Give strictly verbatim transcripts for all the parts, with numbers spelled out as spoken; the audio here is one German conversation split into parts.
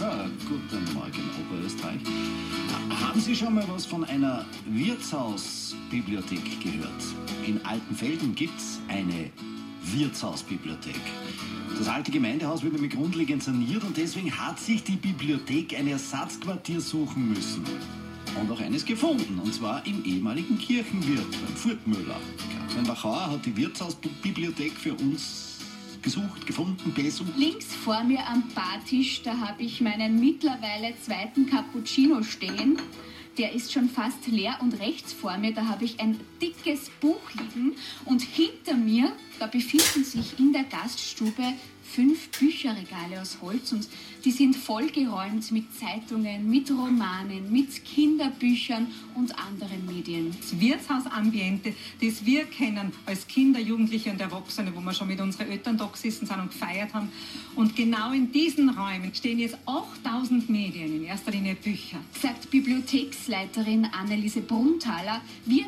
Ja, guten Morgen, Oberösterreich. Haben Sie schon mal was von einer Wirtshausbibliothek gehört? In Altenfelden gibt es eine Wirtshausbibliothek. Das alte Gemeindehaus wird nämlich grundlegend saniert und deswegen hat sich die Bibliothek ein Ersatzquartier suchen müssen. Und auch eines gefunden, und zwar im ehemaligen Kirchenwirt, beim Furtmüller. Katrin Wachauer hat die Wirtshausbibliothek für uns gesucht, gefunden, besucht. Links vor mir am Bartisch, da habe ich meinen mittlerweile zweiten Cappuccino stehen. Der ist schon fast leer und rechts vor mir, da habe ich ein dickes Buch liegen. Und hinter mir, da befinden sich in der Gaststube fünf Bücherregale aus Holz und die sind vollgeräumt mit Zeitungen, mit Romanen, mit Kinderbüchern und anderen Medien. Das Wirtshausambiente, das wir kennen als Kinder, Jugendliche und Erwachsene, wo wir schon mit unseren Eltern da gesessen sind und gefeiert haben. Und genau in diesen Räumen stehen jetzt achttausend Medien, in erster Linie Bücher. Sagt Bibliotheksleiterin Anneliese Brunthaler.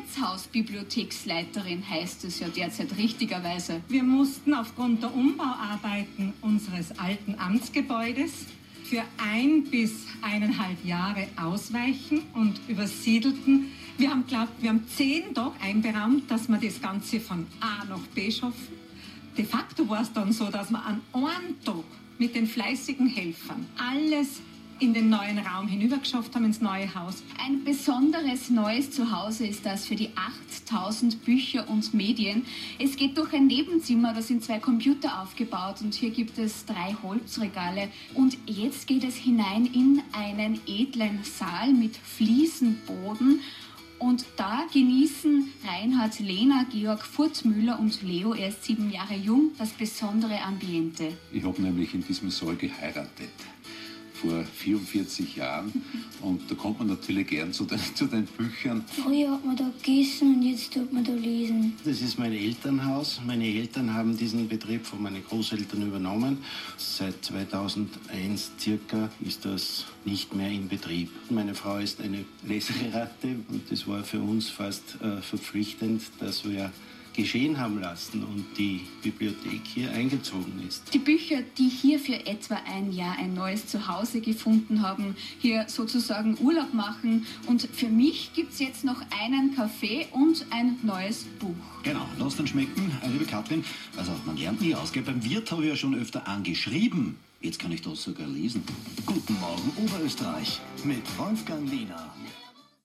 Wirtshausbibliotheksleiterin heißt es ja derzeit richtigerweise. Wir mussten aufgrund der Umbauarbeiten unseres alten Amtsgebäudes für ein bis eineinhalb Jahre ausweichen und übersiedelten. Wir haben glaubt, wir haben zehn Tage einberaumt, dass wir das Ganze von A nach B schaffen. De facto war es dann so, dass wir an einem Tag mit den fleißigen Helfern alles in den neuen Raum hinübergeschafft haben, ins neue Haus. Ein besonderes neues Zuhause ist das für die achttausend Bücher und Medien. Es geht durch ein Nebenzimmer, da sind zwei Computer aufgebaut und hier gibt es drei Holzregale. Und jetzt geht es hinein in einen edlen Saal mit Fliesenboden. Und da genießen Reinhard Lehner, Georg Furtmüller und Leo, er ist sieben Jahre jung, das besondere Ambiente. Ich habe nämlich in diesem Saal geheiratet. Vor vierundvierzig Jahren und da kommt man natürlich gern zu den, zu den Büchern. Früher hat man da gegessen und jetzt tut man da lesen. Das ist mein Elternhaus. Meine Eltern haben diesen Betrieb von meinen Großeltern übernommen. Seit zweitausendeins circa ist das nicht mehr in Betrieb. Meine Frau ist eine Leseratte und das war für uns fast äh, verpflichtend, dass wir geschehen haben lassen und die Bibliothek hier eingezogen ist. Die Bücher, die hier für etwa ein Jahr ein neues Zuhause gefunden haben, hier sozusagen Urlaub machen. Und für mich gibt es jetzt noch einen Kaffee und ein neues Buch. Genau, lass dann schmecken, liebe Katrin. Also man lernt nie aus, gell? Beim Wirt habe ich ja schon öfter angeschrieben. Jetzt kann ich das sogar lesen. Guten Morgen Oberösterreich mit Wolfgang Lehner.